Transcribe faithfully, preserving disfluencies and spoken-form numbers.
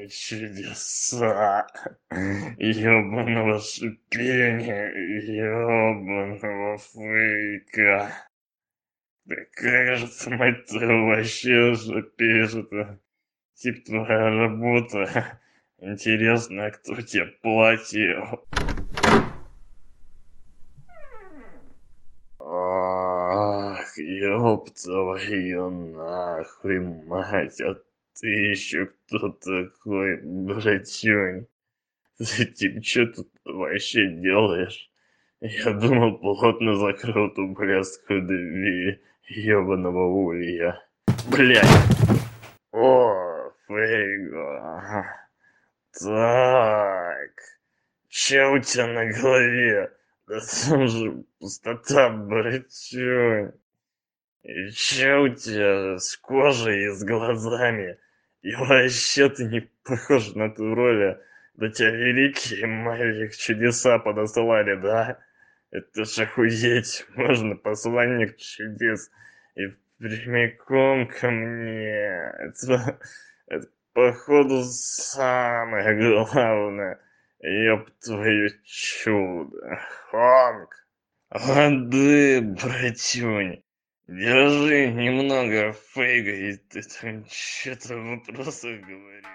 чудеса, ёбаного шипения, ёбаного фейка. Да как же ты, мать твою, вообще шипишь? Это типа твоя работа. Интересно, а кто тебе платил? Ах, ёб твою нахуй мать, а ты еще кто такой, братюнь? Ты типа чё тут вообще делаешь? Я думал, плотно закрыл ту блядскую дверь ёбаного улья. Блядь! О, Фейго, ага. Так, чё у тебя на голове? Да там же пустота, братюнь. И чё у тебя с кожей и с глазами? И вообще ты не похож на ту роль. Да тебя великие магик чудеса подосылали, да? Это ж охуеть, можно посланник чудес и прямиком ко мне. Это, это походу самое главное. Ёб твою чудо. Хонг. Лады, братюнь. Держи немного фейга, и ты там что-то в вопросах говоришь.